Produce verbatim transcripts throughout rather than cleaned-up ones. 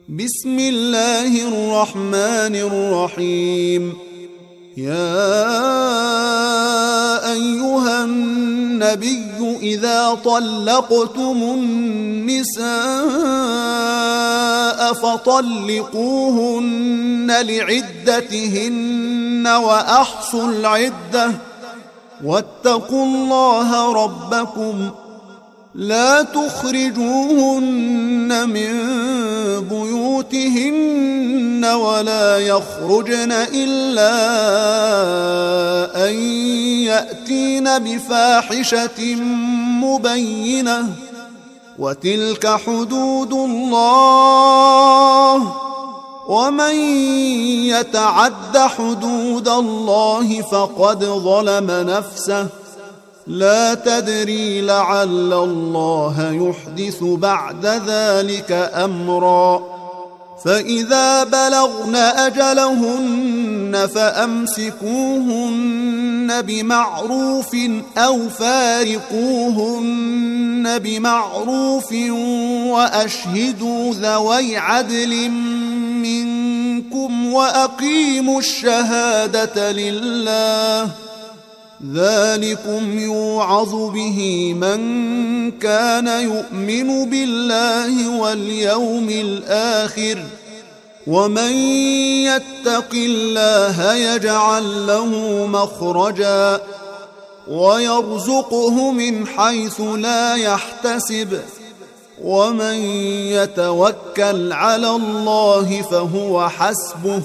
بسم الله الرحمن الرحيم. يا أيها النبي إذا طلقتم النساء فطلقوهن لعدتهن وأحصوا العدة واتقوا الله ربكم لا تخرجوهن من بيوتهن ولا يخرجن إلا أن يأتين بفاحشة مبينة وتلك حدود الله ومن يتعد حدود الله فقد ظلم نفسه لا تدري لعل الله يحدث بعد ذلك أمرا. فإذا بلغن أجلهن فأمسكوهن بمعروف أو فارقوهن بمعروف وأشهدوا ذوي عدل منكم وأقيموا الشهادة لله ذلكم يوعظ به من كان يؤمن بالله واليوم الآخر ومن يتق الله يجعل له مخرجا ويرزقه من حيث لا يحتسب ومن يتوكل على الله فهو حسبه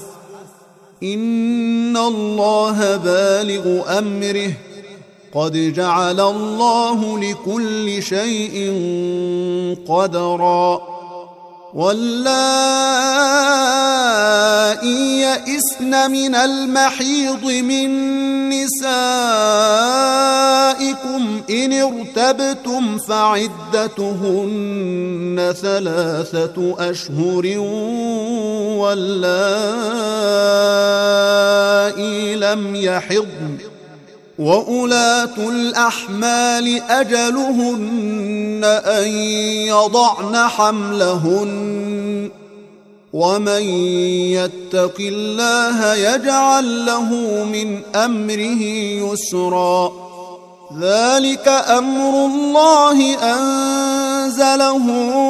إن الله بالغ أمره قد جعل الله لكل شيء قدرا. واللائي يئسن من المحيض من نسائكم إن ارتبتم فعدتهن ثلاثة أشهر واللائي لم يحضن وأولاة الأحمال أجلهن أن يضعن حملهن ومن يتق الله يجعل له من أمره يسرا. ذلك أمر الله أنزله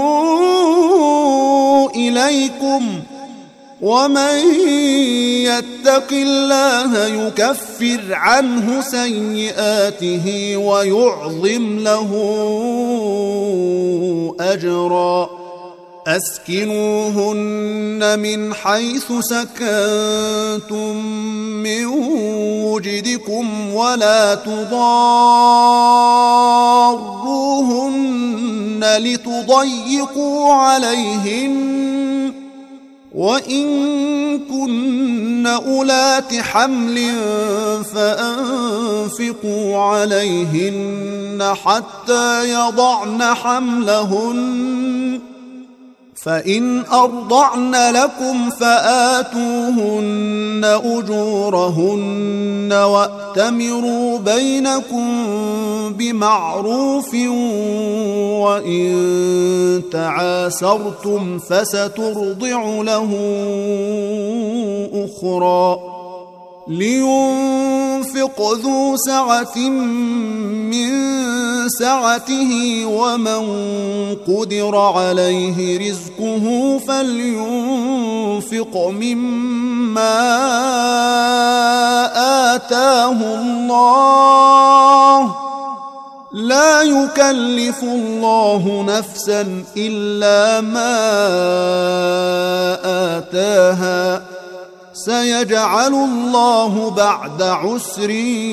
إليكم ومن يتق الله يكفر عنه سيئاته ويعظم له أجرا. أسكنوهن من حيث سكنتم من وجدكم ولا تضاروهن لتضيقوا عليهن وإن كن أولات حمل فأنفقوا عليهن حتى يضعن حملهن فإن أرضعن لكم فآتوهن أجورهن وأتمروا بينكم بمعروف وإن تعاسرتم فسترضع له أخرى. لينفق ذو سعة من سعته ومن قدر عليه رزقه فلينفق مما آتاه الله لا يكلف الله نفسا إلا ما آتاها سيجعل الله بعد عسر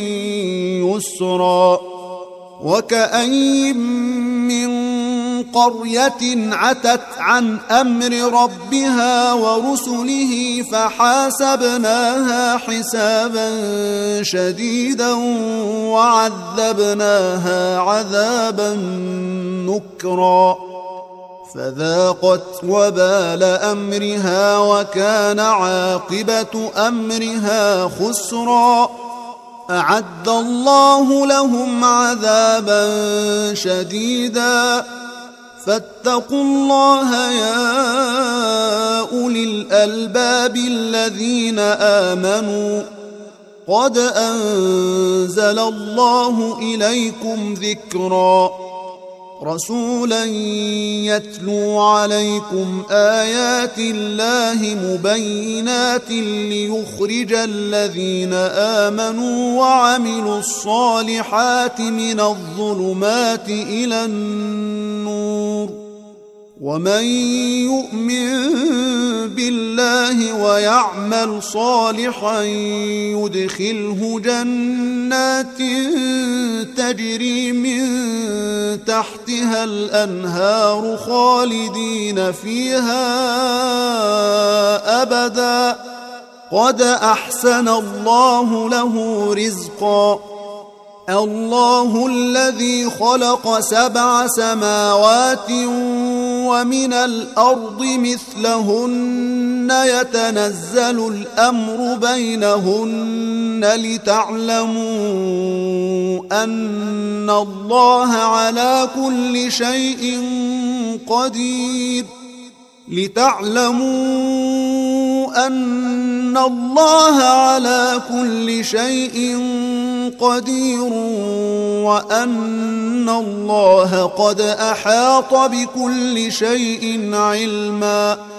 يسرا. وكأين من قرية عتت عن أمر ربها ورسله فحاسبناها حسابا شديدا وعذبناها عذابا نكرا فذاقت وبال أمرها وكان عاقبة أمرها خسرا. أعد الله لهم عذابا شديدا فاتقوا الله يا الألباب الذين آمنوا قد أنزل الله إليكم ذكرا رسولا يتلو عليكم آيات الله مبينات ليخرج الذين آمنوا وعملوا الصالحات من الظلمات إلى النور ومن يؤمن بالله ويعمل صالحا يدخله جنات تجري من تحتها الأنهار خالدين فيها أبدا قد أحسن الله له رزقا الله الذي خلق سبع سماوات ومن الأرض مثلهن يتنزل الأمر بينهن لتعلموا أن الله على كل شيء قدير لتعلموا أن الله على كل شيء قدير وأن الله قد أحاط بكل شيء علما